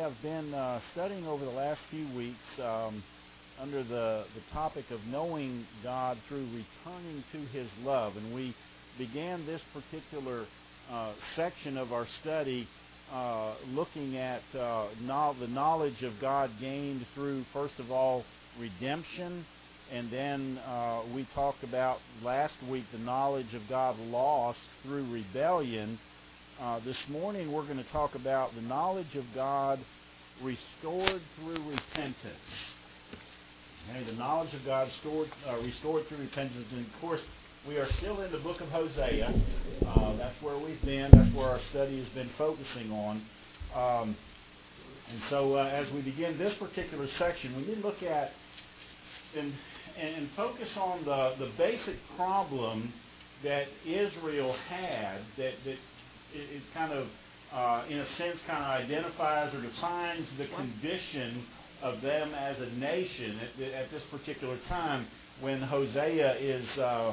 have been studying over the last few weeks under the topic of knowing God through returning to His love. And we began this particular section of our study looking at the knowledge of God gained through, first of all, redemption. And then we talked about last week the knowledge of God lost through rebellion. This morning we're going to talk about the knowledge of God restored through repentance. Okay, the knowledge of God restored through repentance. And of course, we are still in the book of Hosea. That's where we've been. That's where our study has been focusing on. And so as we begin this particular section, we need to look at and focus on the basic problem that Israel had that it kind of, in a sense, kind of identifies or defines the condition of them as a nation at this particular time when Hosea is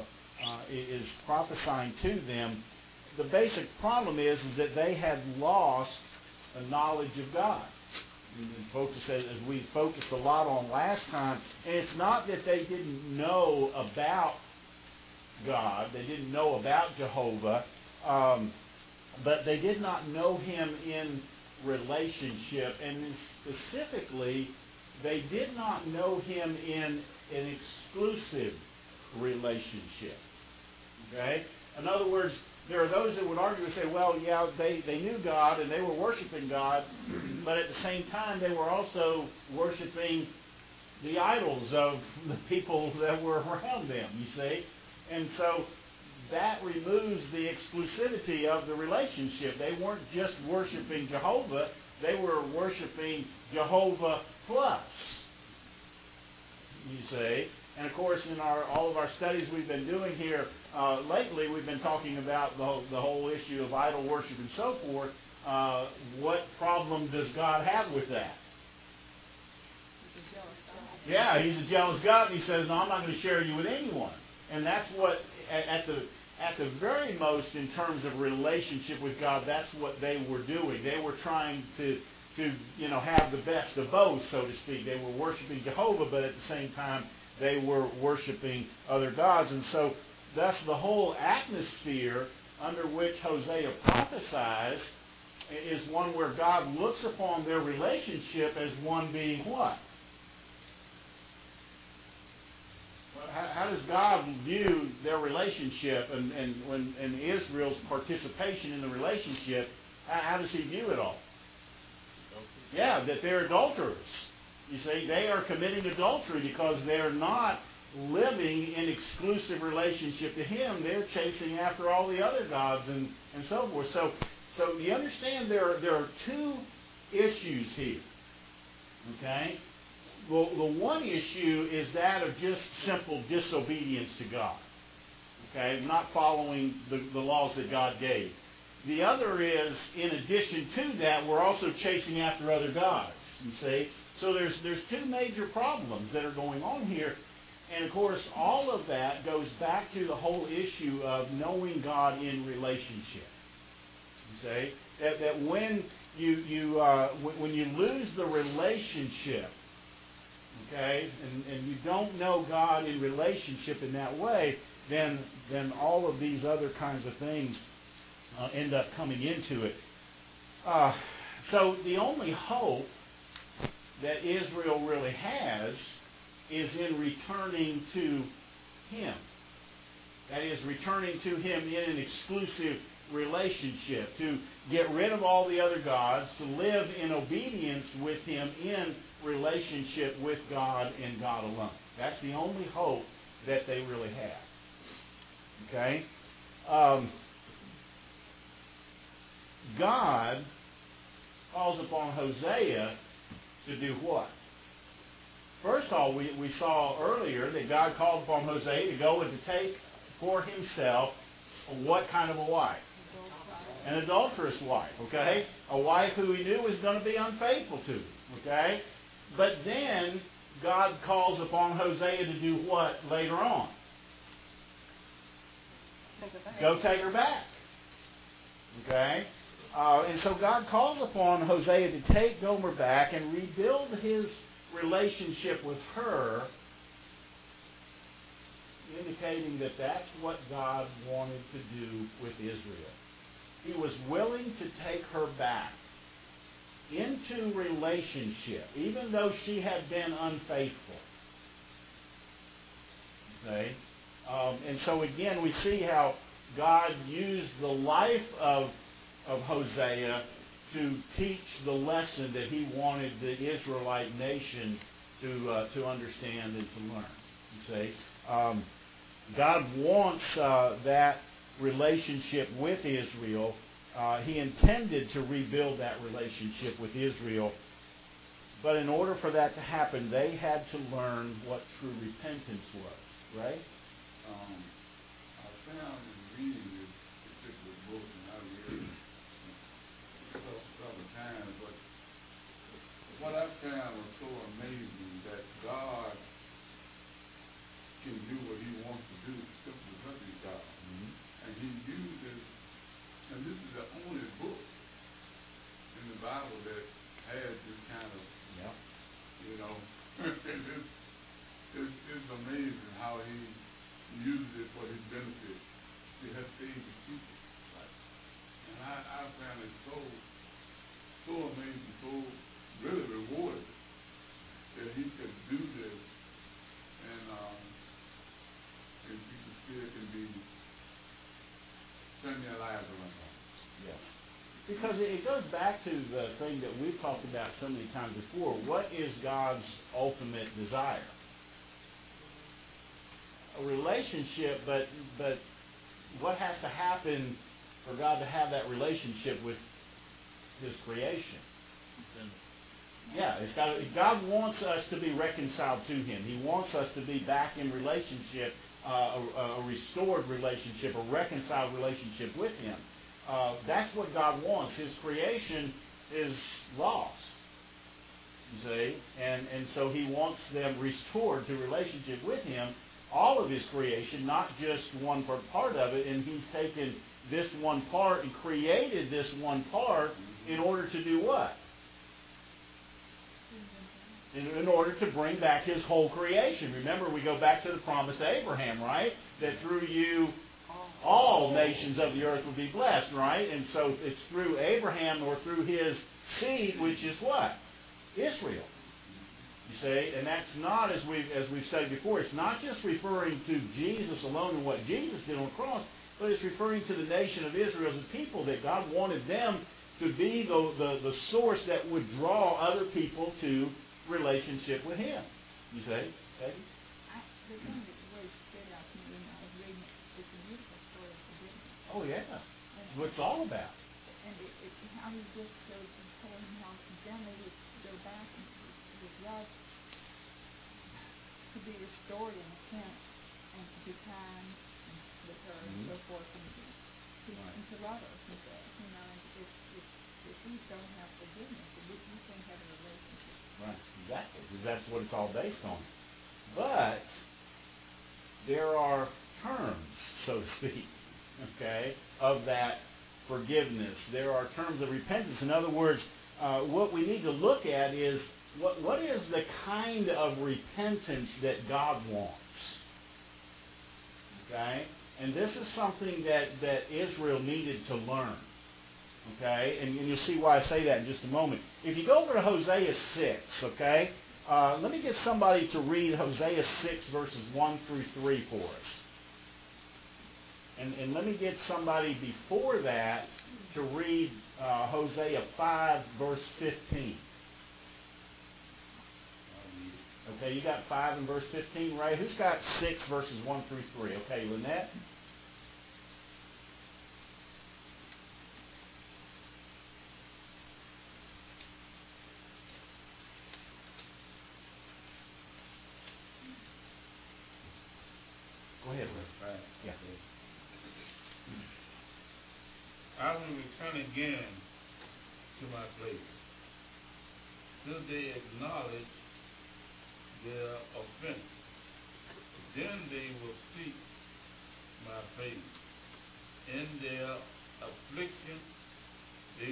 prophesying to them. The basic problem is that they had lost a knowledge of God. And focus, as we focused a lot on last time, and it's not that they didn't know about God, they didn't know about Jehovah, but they did not know Him in relationship, and specifically, they did not know Him in an exclusive relationship. Okay? In other words, there are those that would argue and say, well, yeah, they knew God and they were worshiping God, but at the same time they were also worshiping the idols of the people that were around them, you see. And so that removes the exclusivity of the relationship. They weren't just worshiping Jehovah, they were worshiping Jehovah plus, you see. And of course, in all of our studies we've been doing here lately, we've been talking about the whole issue of idol worship and so forth. What problem does God have with that? Yeah, He's a jealous God, and He says, no, I'm not going to share you with anyone. And that's what, at the very most, in terms of relationship with God, that's what they were doing. They were trying to have the best of both, so to speak. They were worshiping Jehovah, but at the same time, they were worshiping other gods. And so thus the whole atmosphere under which Hosea prophesies is one where God looks upon their relationship as one being what? How does God view their relationship and Israel's participation in the relationship? How does He view it all? Yeah, that they're adulterers. You see, they are committing adultery because they're not living in exclusive relationship to Him. They're chasing after all the other gods and so forth. So you understand there are two issues here. Okay? Well, the one issue is that of just simple disobedience to God. Okay? Not following the laws that God gave. The other is, in addition to that, we're also chasing after other gods. You see? So there's two major problems that are going on here. And of course, all of that goes back to the whole issue of knowing God in relationship. You see? That when you lose the relationship, okay, and you don't know God in relationship in that way, then all of these other kinds of things end up coming into it. So the only hope that Israel really has is in returning to Him. That is, returning to Him in an exclusive relationship, to get rid of all the other gods, to live in obedience with Him in relationship with God and God alone. That's the only hope that they really have. Okay? God calls upon Hosea to do what? First of all, we saw earlier that God called upon Hosea to go and to take for himself what kind of a wife? An adulterous wife, okay? A wife who he knew was going to be unfaithful to him, okay? But then God calls upon Hosea to do what later on? Go take her back. Okay? And so God calls upon Hosea to take Gomer back and rebuild his relationship with her, indicating that that's what God wanted to do with Israel. He was willing to take her back into relationship, even though she had been unfaithful. Okay? And so again, we see how God used the life of Hosea to teach the lesson that he wanted the Israelite nation to understand and to learn. You see? God wants that relationship with Israel. He intended to rebuild that relationship with Israel. But in order for that to happen, they had to learn what true repentance was. Right? I found in reading this particular book, and I read it several times, but what I found was so amazing that God can do what he wants to do simply because he's God. Mm-hmm. And he uses, and this is the only book in the Bible that has this kind of, it's amazing how he uses it for his benefit. He has saved his people. Right? And I found it so amazing, so really rewarding that he could do this, and people still can be turning their lives around. Yes. Because it goes back to the thing that we've talked about so many times before. What is God's ultimate desire? A relationship, but what has to happen for God to have that relationship with his creation? Yeah, God wants us to be reconciled to him. He wants us to be back in relationship, a restored relationship, a reconciled relationship with him. That's what God wants. His creation is lost, you see, and so he wants them restored to relationship with him. All of his creation, not just one part of it, and he's taken this one part and created this one part in order to do what? In order to bring back his whole creation. Remember, we go back to the promise to Abraham, right? That through you all nations of the earth will be blessed, right? And so it's through Abraham or through his seed, which is what? Israel. You see, and that's not, as we've said before, it's not just referring to Jesus alone and what Jesus did on the cross, but it's referring to the nation of Israel as a people, that God wanted them to be the source that would draw other people to relationship with him. You say, Peggy? The thing that really stood out to me when I was reading it, it's a beautiful story of forgiveness. Oh, yeah. That's what it's all about. And how he just goes and told him how then they would go back and his love to be restored in a sense, and to be kind with her and so forth, and to love her. He said, if we don't have forgiveness, we can't have a relationship. Right, exactly, because that's what it's all based on. But there are terms, so to speak, okay, of that forgiveness. There are terms of repentance. In other words, what we need to look at is what is the kind of repentance that God wants. Okay? And this is something that Israel needed to learn. Okay? And you'll see why I say that in just a moment. If you go over to Hosea 6, okay, let me get somebody to read Hosea 6 verses 1 through 3 for us. And let me get somebody before that to read Hosea 5 verse 15. Okay, you got 5 and verse 15, right? Who's got 6 verses 1 through 3? Okay, Lynette? Go ahead, Rick. Yeah. I will return again to my place. Till they acknowledge their offense, then they will seek my face. In their affliction, they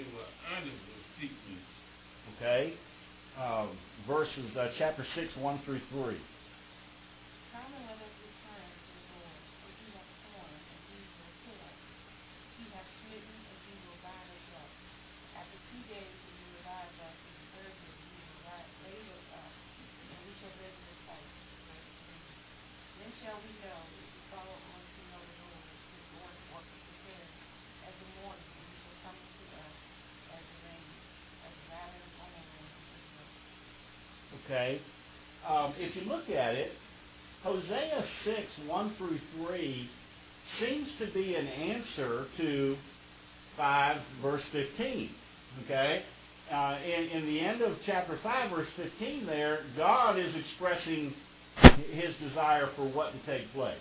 Okay? Chapter 6, 1 through 3. Come and let us return to the Lord, for he hath torn, and he will heal. He hath smitten, and he will bind us up. After 2 days he will revive us, and the third day he will raise us up, and we shall live in his sight. Verse 3. Then shall we know, if we follow on to know the Lord, his going forth is prepared as the morning, and he shall come unto us as the rain, as the latter and former rain of his grace. Okay? If you look at it, Hosea 6, 1 through 3 seems to be an answer to 5, verse 15. Okay? In the end of chapter 5, verse 15 there, God is expressing his desire for what to take place.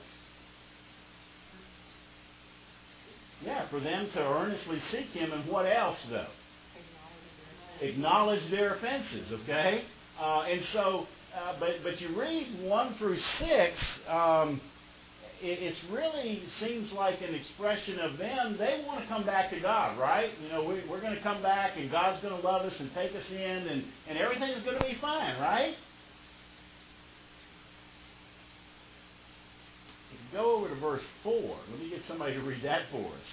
Yeah, for them to earnestly seek him, and what else, though? Acknowledge their offenses, okay? And so, but you read 1 through 6, it really seems like an expression of them. They want to come back to God, right? You know, we're going to come back, and God's going to love us and take us in, and everything is going to be fine, right? If you go over to verse 4, let me get somebody to read that for us.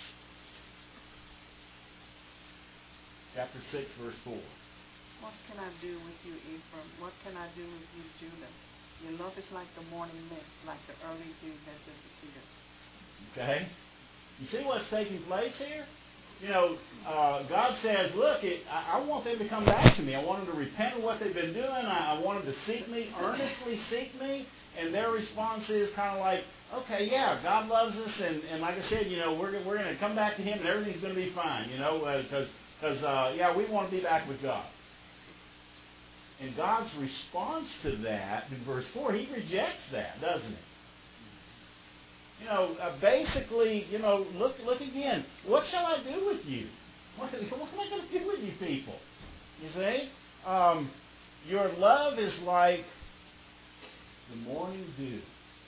Chapter 6, verse 4. What can I do with you, Ephraim? What can I do with you, Judah? Your love is like the morning mist, like the early dew that disappears. Okay? You see what's taking place here? You know, God says, look, I want them to come back to me. I want them to repent of what they've been doing. I want them to seek me, earnestly seek me. And their response is kind of like, okay, yeah, God loves us. And like I said, you know, we're going to come back to him and everything's going to be fine, you know, because yeah, we want to be back with God. And God's response to that, in verse 4, he rejects that, doesn't he? You know, basically, you know, look again. What shall I do with you? What am I going to do with you people? You see? Your love is like the morning dew.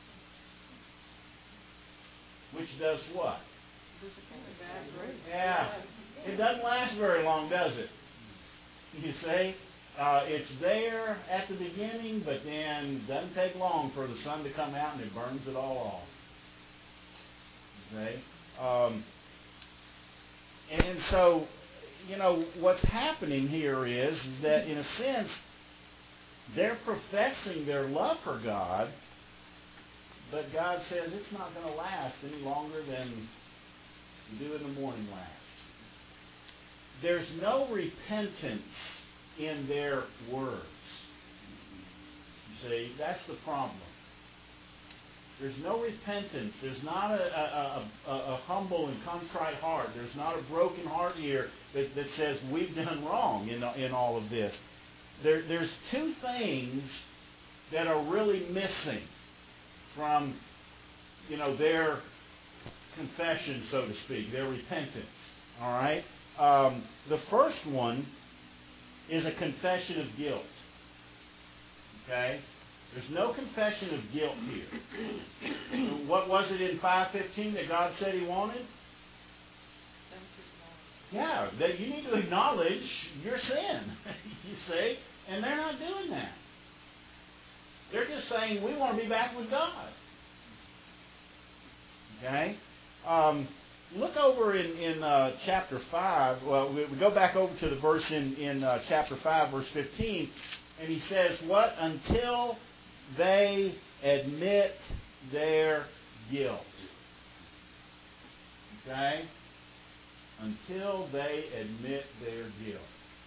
Which does what? Yeah. It doesn't last very long, does it? You see? It's there at the beginning, but then it doesn't take long for the sun to come out and it burns it all off. Okay? And so, you know, what's happening here is that, in a sense, they're professing their love for God, but God says it's not going to last any longer than the dew in the morning lasts. There's no repentance in their words. You see, that's the problem. There's no repentance. There's not a humble and contrite heart. There's not a broken heart here that says we've done wrong in all of this. There's two things that are really missing from, you know, their confession, so to speak, their repentance. All right? The first one is a confession of guilt. Okay? There's no confession of guilt here. What was it in 5:15 that God said he wanted? Yeah, that you need to acknowledge your sin, you see, and they're not doing that. They're just saying, we want to be back with God. Okay? Look over in chapter 5. Well, we go back over to the verse in chapter 5, verse 15, and he says, what? Until they admit their guilt. Okay? Until they admit their guilt.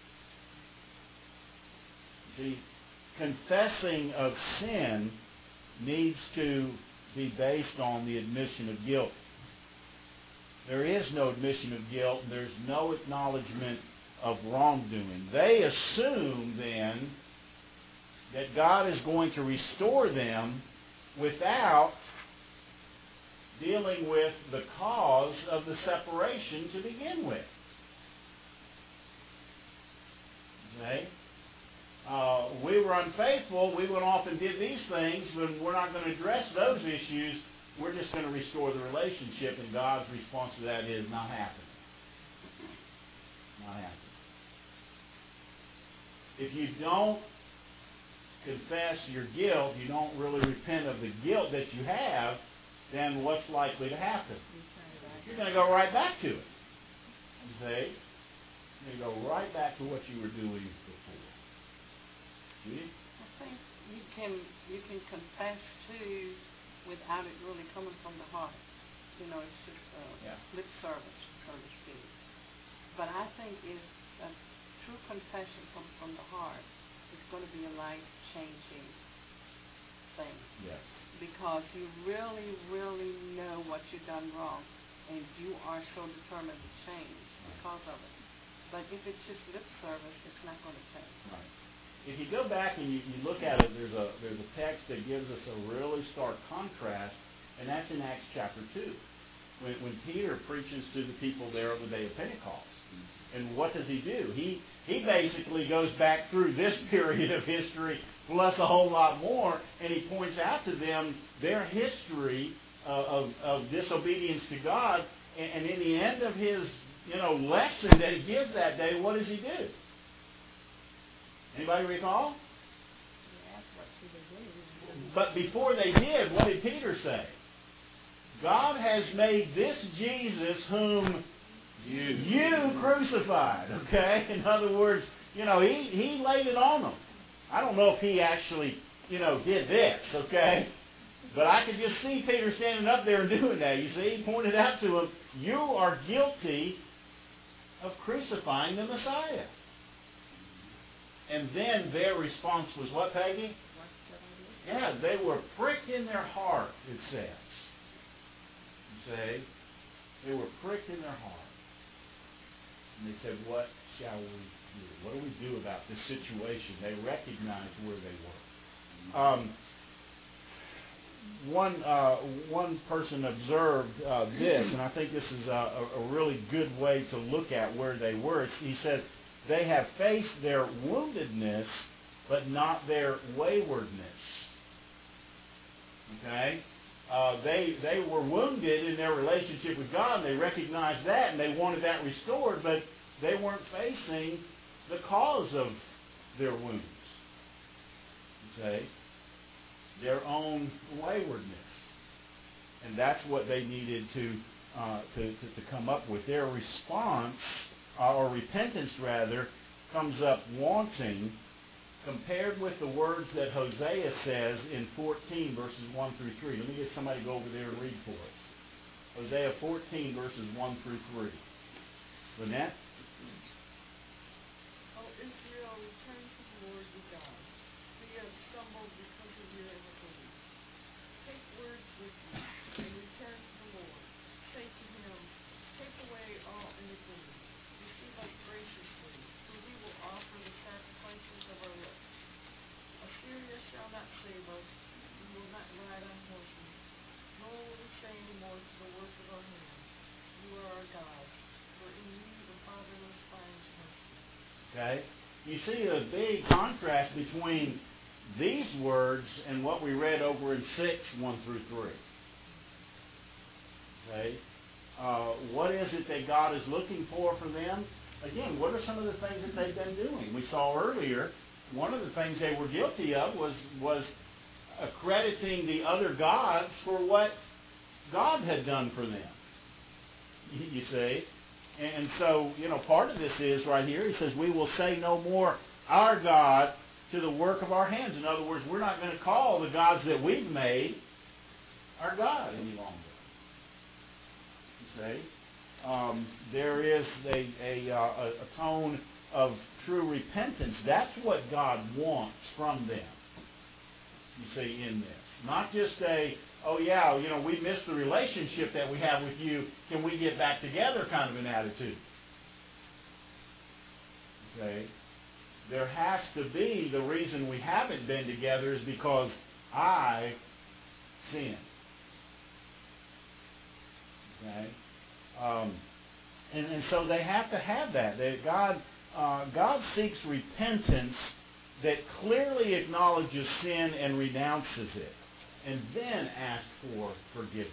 See, confessing of sin needs to be based on the admission of guilt. There is no admission of guilt. There's no acknowledgement of wrongdoing. They assume then that God is going to restore them without dealing with the cause of the separation to begin with. Okay? We were unfaithful. We went off and did these things, but we're not going to address those issues. We're just going to restore the relationship, and God's response to that is not happening. Not happening. if you don't confess your guilt, you don't really repent of the guilt that you have, then what's likely to happen? You're going to go right back to it. You see? You're going to go right back to what you were doing before. See? I think you can confess too without it really coming from the heart. You know, it's just lip service, so to speak. But I think if a true confession comes from the heart, it's going to be a life-changing thing. Yes. Because you really, really know what you've done wrong, and you are so determined to change because of it. But if it's just lip service, it's not going to change. Right. If you go back and you look at it, there's a text that gives us a really stark contrast, and that's in Acts chapter 2. When Peter preaches to the people there on the day of Pentecost. And what does he do? He basically goes back through this period of history plus a whole lot more, and he points out to them their history of disobedience to God. And in the end of his lesson that he gives that day, what does he do? Anybody recall? But before they did, what did Peter say? God has made this Jesus whom you crucified. Okay? In other words, he laid it on them. I don't know if he actually, did this, okay? But I could just see Peter standing up there and doing that. You see, he pointed out to him, you are guilty of crucifying the Messiah. And then their response was what, Peggy? Yeah, they were pricked in their heart, it says. You see? They were pricked in their heart. And they said, what shall we do? What do we do about this situation? They recognized where they were. One person observed this, and I think this is a really good way to look at where they were. He said, they have faced their woundedness, but not their waywardness. Okay? They were wounded in their relationship with God, and they recognized that, and they wanted that restored, but they weren't facing the cause of their wounds. Okay? Their own waywardness. And that's what they needed to come up with. Their response, or repentance rather, comes up wanting, compared with the words that Hosea says in 14 verses 1 through 3. Let me get somebody to go over there and read for us. Hosea 14 verses 1 through 3. Lynette? O Israel, return to the Lord your God, for you have stumbled because of your iniquity. Take words with you, and return to the Lord. Say to him, take away all iniquity. Receive us graciously, for we will offer the sacrifices of our lips. Assyria shall not save us, we will not ride on horses, nor will we say any more to the work of our hands, you are our God, for in you the fatherless finds mercy. Okay? You see a big contrast between these words and what we read over in 6, 1 through 3. Okay? What is it that God is looking for from them? Again, what are some of the things that they've been doing? We saw earlier, one of the things they were guilty of was accrediting the other gods for what God had done for them. You see? And so, part of this is right here, he says, we will say no more our God to the work of our hands. In other words, we're not going to call the gods that we've made our God any longer. You see? There is a tone of true repentance. That's what God wants from them, you see, in this. Not just we missed the relationship that we have with you. Can we get back together kind of an attitude? Okay? There has to be, the reason we haven't been together is because I sinned. Okay? And so they have to have that. God seeks repentance that clearly acknowledges sin and renounces it, and then asks for forgiveness.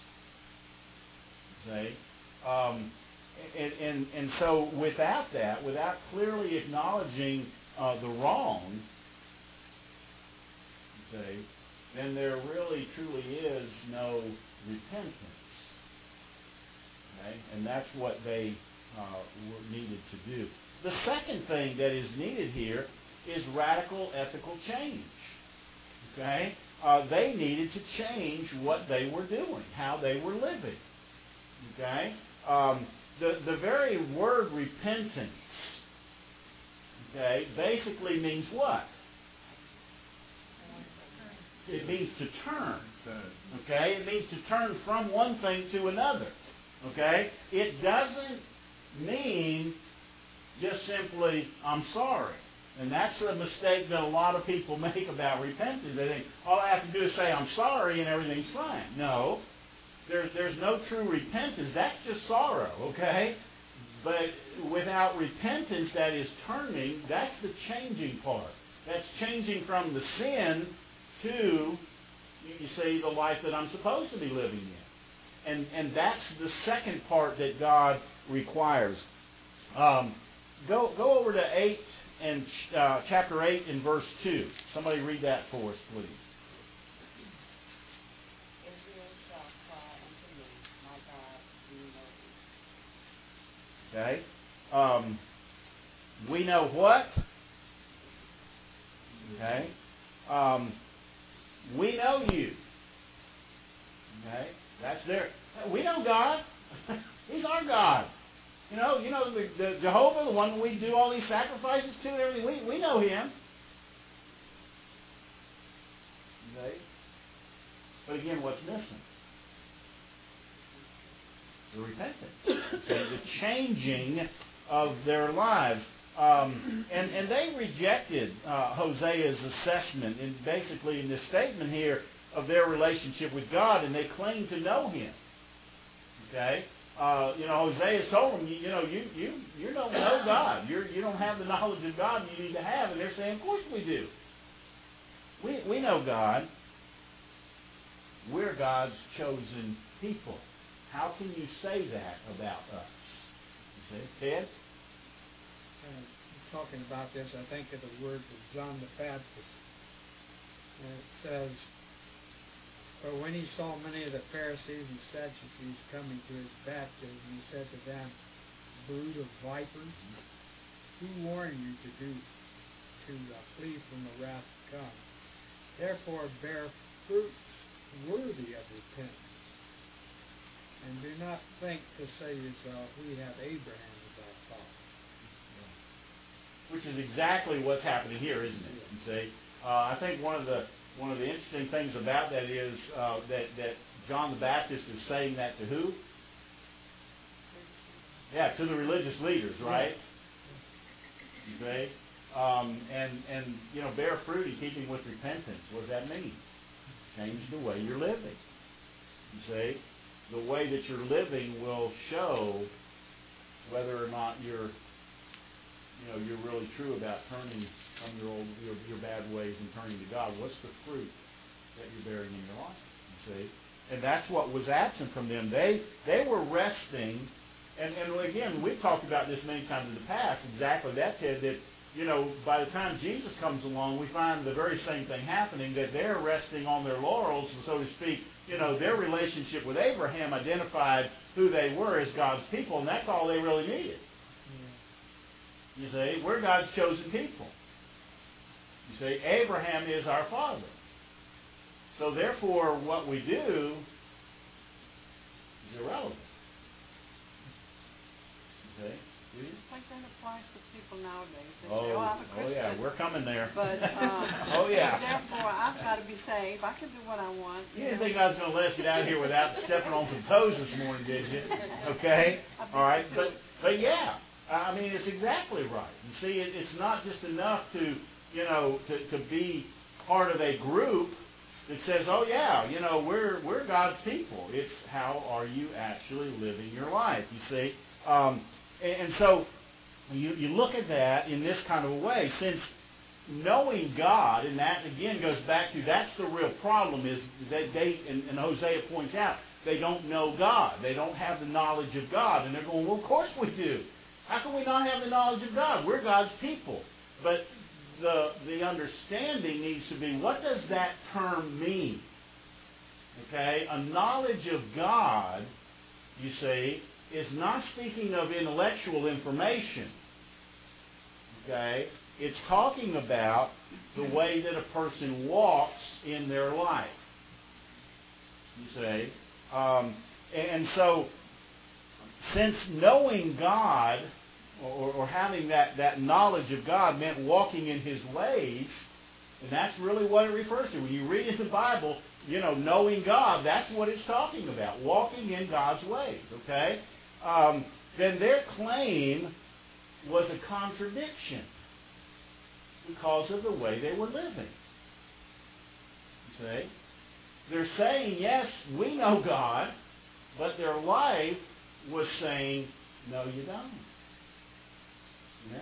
Okay? And so without that, without clearly acknowledging the wrong, okay, then there really truly is no repentance. Okay? And that's what they were needed to do. The second thing that is needed here is radical ethical change. Okay? They needed to change what they were doing, how they were living. Okay? The very word repentance, okay, basically means what? It means to turn. Okay? It means to turn from one thing to another. Okay? It doesn't mean just simply, I'm sorry. And that's a mistake that a lot of people make about repentance. They think, all I have to do is say, I'm sorry, and everything's fine. No. There's no true repentance. That's just sorrow, okay? But without repentance, that is turning, that's the changing part. That's changing from the sin to, you see, the life that I'm supposed to be living in. And that's the second part that God requires. Go over to 8 and chapter 8 and verse 2. Somebody read that for us, please. Israel shall cry unto me, my God, do you know me? Okay. We know what? Okay. We know you. Okay. That's there. We know God. He's our God. You know the Jehovah, the one we do all these sacrifices to and everything. We know Him. Okay. But again, what's missing? The repentance. Okay. The changing of their lives. And they rejected Hosea's assessment and basically in this statement here of their relationship with God, and they claimed to know Him. Okay? Hosea told them, you don't know God. You don't have the knowledge of God you need to have. And they're saying, of course we do. We know God. We're God's chosen people. How can you say that about us? You see? Ted? Talking about this, I think of the words of John the Baptist. And it says, but when he saw many of the Pharisees and Sadducees coming to his baptism, he said to them, brood of vipers, who warned you to flee from the wrath to come? Therefore bear fruits worthy of repentance. And do not think to say to yourself, we have Abraham as our father. Which is exactly what's happening here, isn't it? You see, I think one of the interesting things about that is that John the Baptist is saying that to who? Yeah, to the religious leaders, right? You see, and bear fruit in keeping with repentance. What does that mean? Change the way you're living. You see, the way that you're living will show whether or not you're really true about turning from your bad ways and turning to God. What's the fruit that you're bearing in your life? You see, and that's what was absent from them. They were resting, and again, we've talked about this many times in the past. Exactly that, Ted. That by the time Jesus comes along, we find the very same thing happening. That they're resting on their laurels, so to speak. Their relationship with Abraham identified who they were as God's people, and that's all they really needed. You see, we're God's chosen people. You see, Abraham is our father. So therefore, what we do is irrelevant. You see? Like that applies to people nowadays. They say, I'm a Christian. Oh, yeah, we're coming there. But, oh, yeah. Therefore, I've got to be saved. I can do what I want. You didn't think I was going to let you down here without stepping on some toes this morning, did you? Okay? All right. But yeah. I mean, it's exactly right. You see, it's not just enough to be part of a group that says, oh, yeah, we're God's people. It's how are you actually living your life, you see. And so you look at that in this kind of a way, since knowing God, and that, again, goes back to that's the real problem, is that and Hosea points out, they don't know God. They don't have the knowledge of God. And they're going, well, of course we do. How can we not have the knowledge of God? We're God's people. But the understanding needs to be, what does that term mean? Okay? A knowledge of God, you see, is not speaking of intellectual information. Okay? It's talking about the way that a person walks in their life. You see? And so, since knowing God, or having that knowledge of God meant walking in His ways, and that's really what it refers to. When you read in the Bible, knowing God, that's what it's talking about. Walking in God's ways, okay? Then their claim was a contradiction because of the way they were living. You see? They're saying, yes, we know God, but their life was saying, no, you don't. Yeah?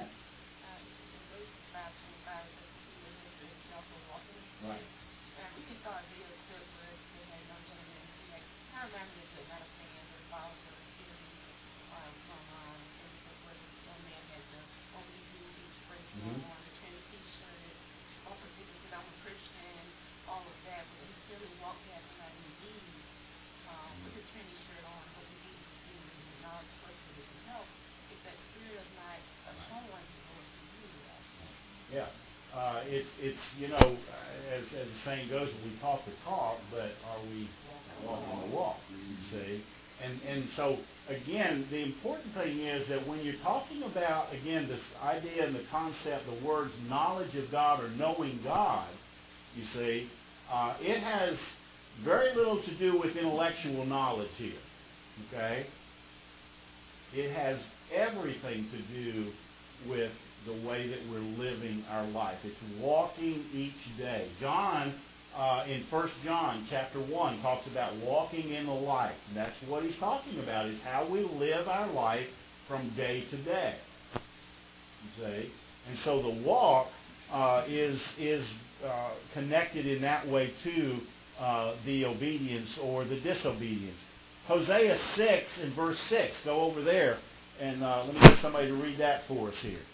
Right. We just saw a video clip where they had a young gentleman, I remember this, but not a fan, but a follower, online, Facebook, where the young man had the OBD bracelet on, the Trinity t-shirt, all particular, said, I'm a Christian, all of that, but he still walked past somebody in need, with the Trinity shirt on, what he needed to do, and the knowledge person that can help, if that spirit of not showing the Lord to you. Yeah. It's as the saying goes, we talk the talk, but are we walking the walk, you see? And so, again, the important thing is that when you're talking about, again, this idea and the concept, the words knowledge of God or knowing God, you see, it has very little to do with intellectual knowledge here, okay? It has everything to do with the way that we're living our life. It's walking each day. John, in 1 John chapter 1, talks about walking in the light. And that's what he's talking about, is how we live our life from day to day. You see? And so the walk is connected in that way to the obedience or the disobedience. Hosea 6 and verse 6. Go over there, and let me get somebody to read that for us here.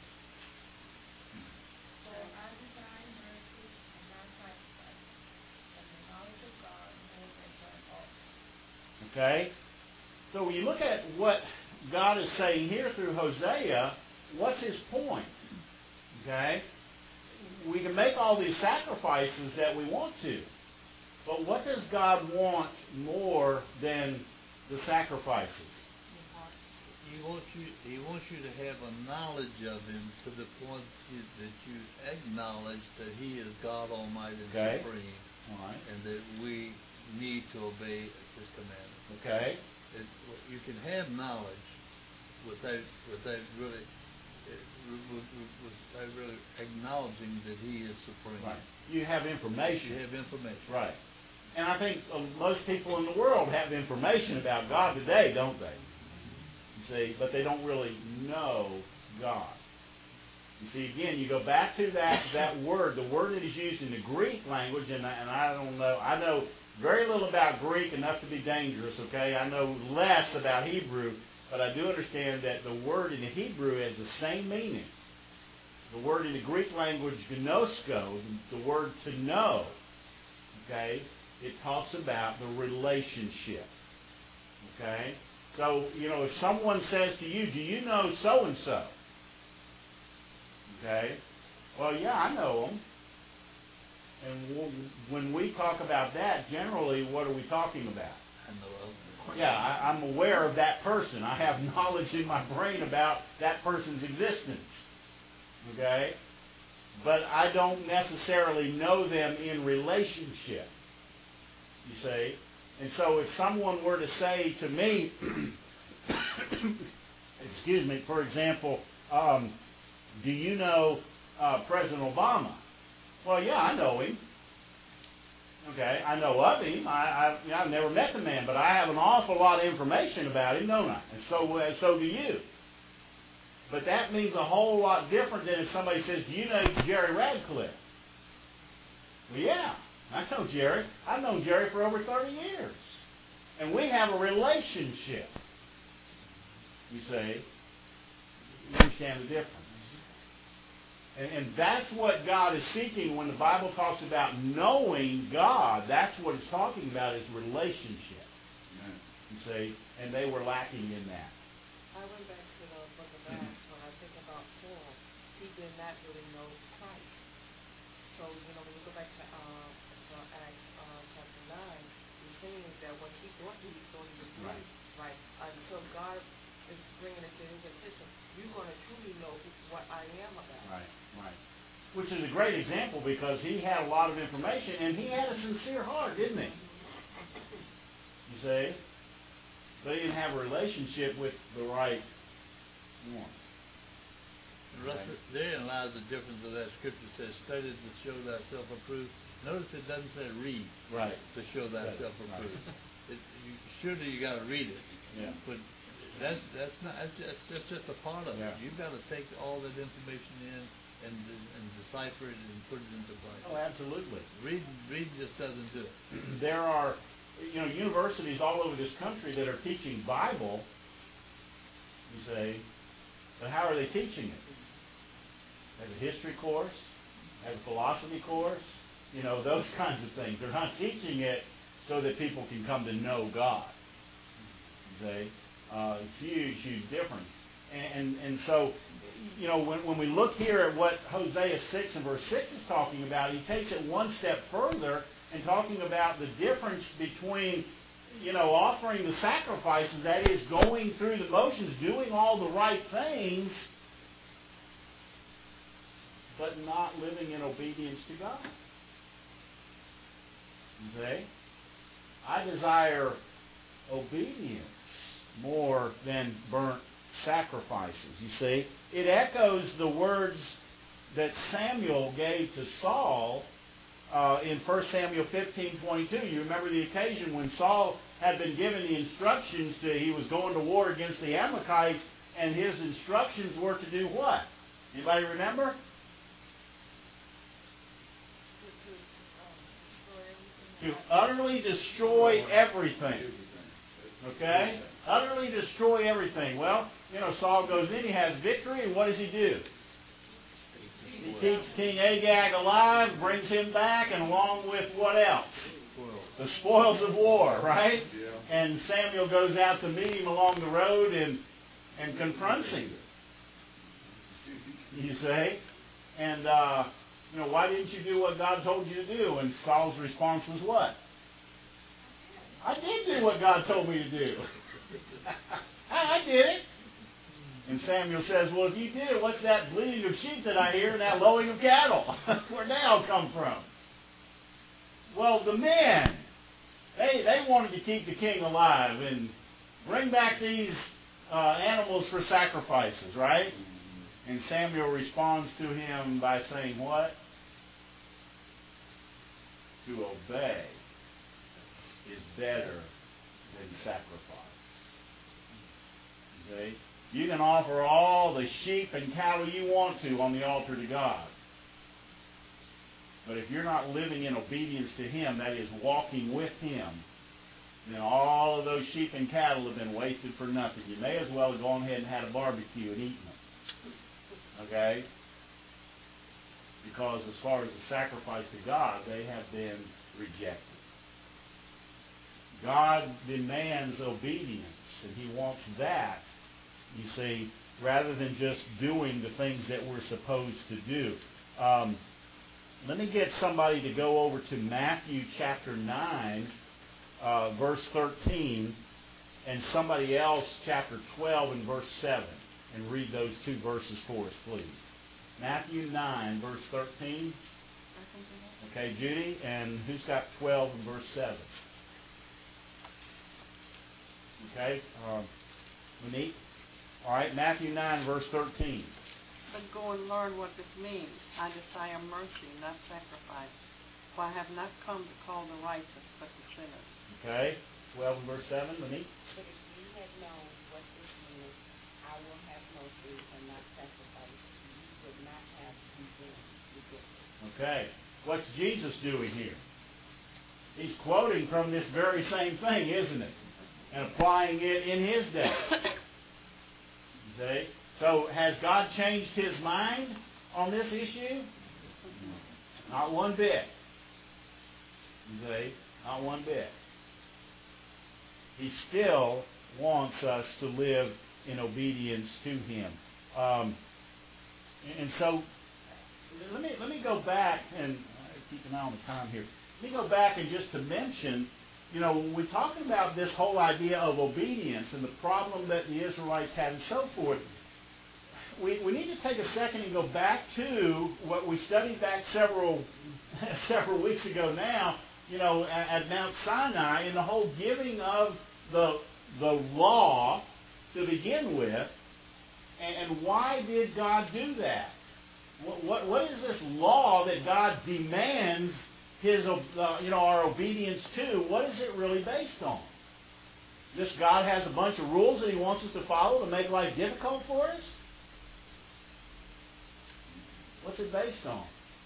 Okay? So when you look at what God is saying here through Hosea, what's His point? Okay? We can make all these sacrifices that we want to, but what does God want more than the sacrifices? He wants you to have a knowledge of Him to the point that you acknowledge that He is God Almighty and Supreme, all right, and that we need to obey His commandments. Okay. You can have knowledge without really acknowledging that He is supreme. Right. You have information. You have information. Right. And I think most people in the world have information about God today, don't they? You see, but they don't really know God. You see, again, you go back to that word, the word that is used in the Greek language, and I don't know, I know very little about Greek, enough to be dangerous, okay? I know less about Hebrew, but I do understand that the word in the Hebrew has the same meaning. The word in the Greek language, gnosko, the word to know, okay, it talks about the relationship, okay? So, if someone says to you, do you know so-and-so? Okay? Well, yeah, I know them. And when we talk about that, generally, what are we talking about? I know. Yeah, I'm aware of that person. I have knowledge in my brain about that person's existence. Okay? But I don't necessarily know them in relationship. You see? And so if someone were to say to me, excuse me, for example, do you know President Obama? Well, yeah, I know him. Okay, I know of him. I've never met the man, but I have an awful lot of information about him, don't I? And so do you. But that means a whole lot different than if somebody says, do you know Jerry Radcliffe? Well, yeah, I know Jerry. I've known Jerry for over 30 years. And we have a relationship. You see? You understand the difference? And that's what God is seeking when the Bible talks about knowing God. That's what it's talking about is relationship. Amen. You see? And they were lacking in that. I went back to the book of Acts when I think about Paul. He did not really know Christ. So, when you go back to Acts chapter 9, he's saying that what he thought he was Right. right, until God is bringing it to his attention, you're going to truly know what I am about. Right, right. Which is a great example because he had a lot of information and he had a sincere heart, didn't he? You see? But he didn't have a relationship with the right one. Russell, therein lies the difference of that scripture says, study to show thyself approved. Notice it doesn't say read Right. to show thyself approved. Right. Surely you got to read it. Yeah. But that's just a part of it. You've got to take all that information in and decipher it and put it into Bible. Oh, absolutely. Reading just doesn't do it. There are, universities all over this country that are teaching Bible, you say, but how are they teaching it? As a history course? As a philosophy course? Those kinds of things. They're not teaching it so that people can come to know God. You see? Huge, huge difference. And so, when we look here at what Hosea 6 and verse 6 is talking about, he takes it one step further and talking about the difference between, offering the sacrifices, that is, going through the motions, doing all the right things, but not living in obedience to God. You see? I desire obedience more than burnt sacrifices. You see? It echoes the words that Samuel gave to Saul in 1 Samuel 15:22. You remember the occasion when Saul had been given the instructions he was going to war against the Amalekites, and his instructions were to do what? Anybody remember? To utterly destroy everything. Okay? Utterly destroy everything. Well, Saul goes in, he has victory, and what does he do? He keeps King Agag alive, brings him back, and along with what else? The spoils of war, right? And Samuel goes out to meet him along the road and confronts him. You say? And, why didn't you do what God told you to do? And Saul's response was what? I did do what God told me to do. I did it. And Samuel says, well, if you did it, what's that bleating of sheep that I hear and that lowing of cattle? Where'd they all come from? Well, the men, they wanted to keep the king alive and bring back these animals for sacrifices, right? And Samuel responds to him by saying what? To obey is better than sacrifice. Okay? You can offer all the sheep and cattle you want to on the altar to God. But if you're not living in obedience to Him, that is, walking with Him, then all of those sheep and cattle have been wasted for nothing. You may as well have gone ahead and had a barbecue and eaten them. Okay? Because as far as the sacrifice to God, they have been rejected. God demands obedience, and He wants that, you see, rather than just doing the things that we're supposed to do. Let me get somebody to go over to Matthew chapter 9, verse 13, and somebody else chapter 12 and verse 7, and read those two verses for us, please. Matthew 9, verse 13. Okay, Judy, and who's got 12 and verse 7? Okay, Monique? All right, Matthew 9, verse 13. But go and learn what this means. I desire mercy, not sacrifice. For I have not come to call the righteous, but the sinners. Okay, 12 and verse 7, Monique? But if you had known what this means, I will have mercy and not sacrifice, you would not have condemned the guilty. Okay, what's Jesus doing here? He's quoting from this very same thing, isn't it? And applying it in His day. See? So has God changed His mind on this issue? Not one bit. You see? Not one bit. He still wants us to live in obedience to Him. And so, let me go back, and keep an eye on the time here. Let me go back and just to mention, when we're talking about this whole idea of obedience and the problem that the Israelites had and so forth, we need to take a second and go back to what we studied back several weeks ago now, at Mount Sinai, and the whole giving of the law to begin with. And why did God do that? What is this law that God demands our obedience to? What is it really based on? This God has a bunch of rules that He wants us to follow to make life difficult for us? What's it based on?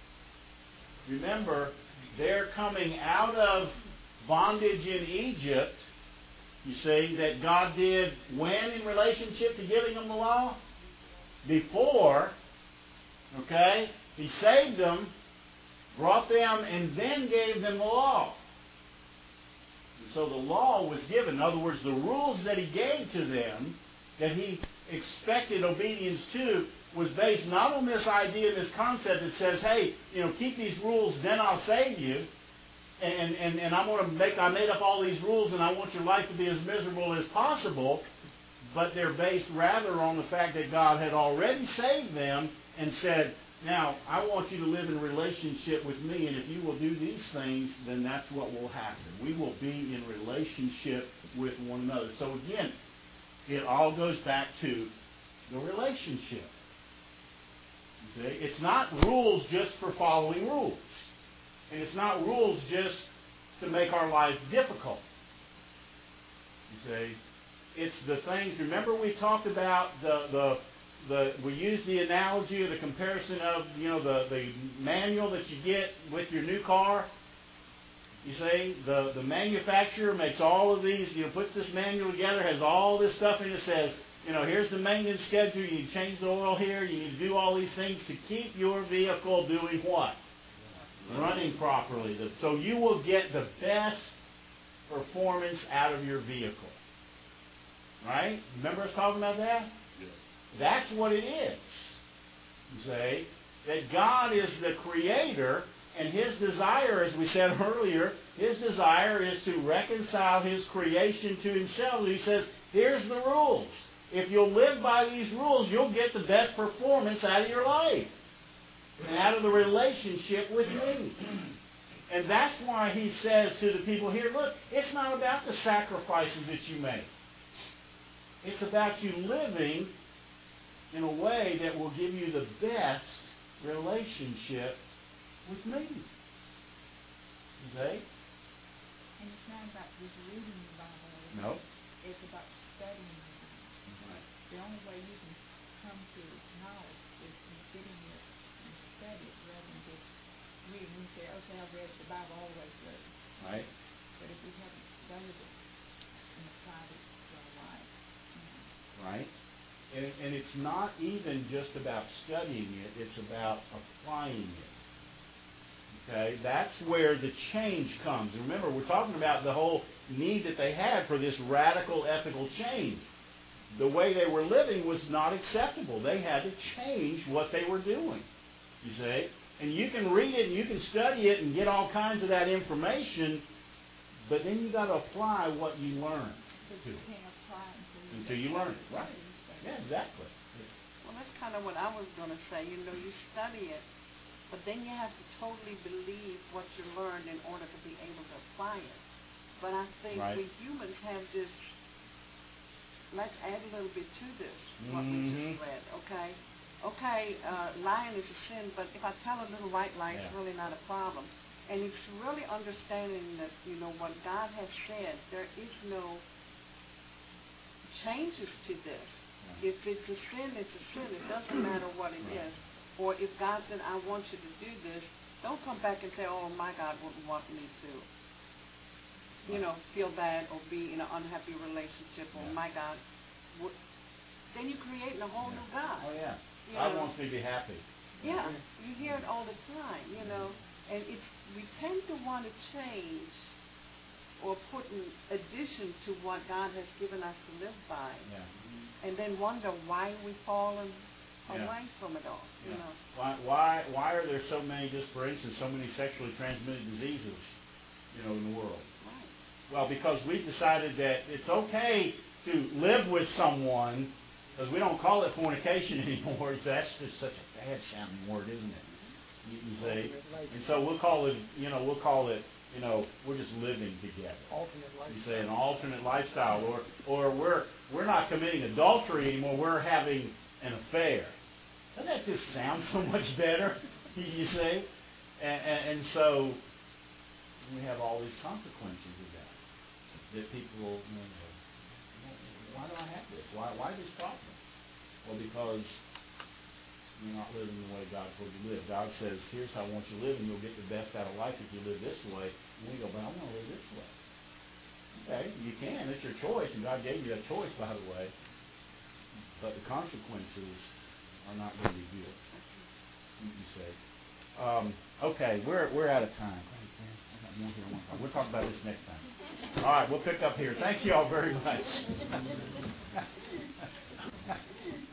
Remember, they're coming out of bondage in Egypt. You see, that God did when in relationship to giving them the law? Before. Okay? He saved them, brought them, and then gave them the law. And so the law was given. In other words, the rules that He gave to them, that He expected obedience to, was based not on this idea, this concept that says, hey, keep these rules, then I'll save you. And I made up all these rules, and I want your life to be as miserable as possible. But they're based rather on the fact that God had already saved them and said, now, I want you to live in relationship with me, and if you will do these things, then that's what will happen. We will be in relationship with one another. So again, it all goes back to the relationship. You see? It's not rules just for following rules. And it's not rules just to make our life difficult. You see? It's the things. Remember we talked about we used the analogy or the comparison of the manual that you get with your new car. You see, the manufacturer makes all of these. Puts this manual together, has all this stuff in it. Says, here's the maintenance schedule. You need to change the oil here. You need to do all these things to keep your vehicle doing what? Running properly. So you will get the best performance out of your vehicle. Right? Remember us talking about that? Yes. That's what it is. You see? That God is the creator, and His desire, as we said earlier, His desire is to reconcile His creation to Himself. He says, here's the rules. If you'll live by these rules, you'll get the best performance out of your life. And out of the relationship with me. And that's why He says to the people here, look, it's not about the sacrifices that you make. It's about you living in a way that will give you the best relationship with me. You see? And it's not about just reading the Bible. No. It's about studying the Bible. Right. The only way you can come to knowledge is in getting it and study it rather than just read. We say, okay, I've read the Bible all the way through. Right. But if we haven't studied it and applied it to our life. Right. And it's not even just about studying it, it's about applying it. Okay? That's where the change comes. Remember, we're talking about the whole need that they had for this radical ethical change. The way they were living was not acceptable. They had to change what they were doing. You see? And you can read it and you can study it and get all kinds of that information, but then you've got to apply what you learn to it. Until you learn it. Right. Yeah, exactly. Well, that's kind of what I was going to say. You study it, but then you have to totally believe what you learned in order to be able to apply it. But I think we humans have this, let's add a little bit to this, what we just read, okay? Okay, lying is a sin, but if I tell a little white lie, it's really not a problem. And it's really understanding that, what God has said, there is no changes to this. If it's a sin, it's a sin. It doesn't matter what it is. Or if God said, I want you to do this, don't come back and say, oh, my God wouldn't want me to, feel bad or be in an unhappy relationship. Or my God, then you're creating a whole new God. Oh, yeah. God wants me to be happy. Yeah, you hear it all the time, you know, and we tend to want to change or put in addition to what God has given us to live by, and then wonder why we've fallen away from it all. You know, why are there so many, just for instance, so many sexually transmitted diseases, you know, in the world? Right. Well, because we decided that it's okay to live with someone, because we don't call it fornication anymore. That's just such a bad sounding word, isn't it? You say, and so we'll call it, we're just living together. Alternate lifestyle. You say an alternate lifestyle, or we're not committing adultery anymore. We're having an affair. Doesn't that just sound so much better? You say, and so we have all these consequences of that people. Why do I have this? Why this problem? Well, because you're not living the way God told you to live. God says, here's how I want you to live, and you'll get the best out of life if you live this way. And we go, but I want to live this way. Okay, you can. It's your choice, and God gave you that choice, by the way. But the consequences are not going to be good. You say. Okay, we're out of time. We'll talk about this next time. All right, we'll pick up here. Thank you all very much.